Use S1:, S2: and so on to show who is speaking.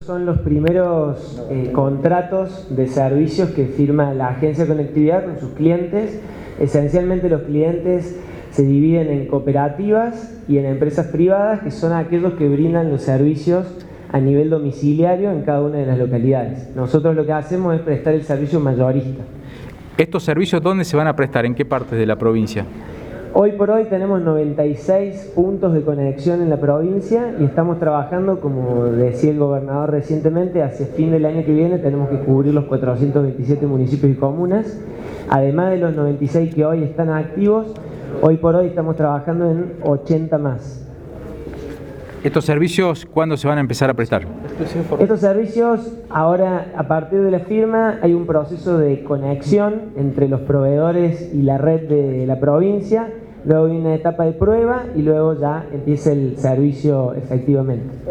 S1: son los primeros contratos de servicios que firma la agencia de conectividad con sus clientes. Esencialmente los clientes se dividen en cooperativas y en empresas privadas, que son aquellos que brindan los servicios a nivel domiciliario en cada una de las localidades. Nosotros lo que hacemos es prestar el servicio mayorista.
S2: ¿Estos servicios dónde se van a prestar? ¿En qué partes de la provincia?
S1: Hoy por hoy tenemos 96 puntos de conexión en la provincia y estamos trabajando, como decía el gobernador recientemente, hacia fin del año que viene tenemos que cubrir los 427 municipios y comunas. Además de los 96 que hoy están activos, hoy por hoy estamos trabajando en 80 más.
S2: ¿Estos servicios cuándo se van a empezar a prestar?
S1: Estos servicios, ahora a partir de la firma, hay un proceso de conexión entre los proveedores y la red de la provincia, luego hay una etapa de prueba y luego ya empieza el servicio efectivamente.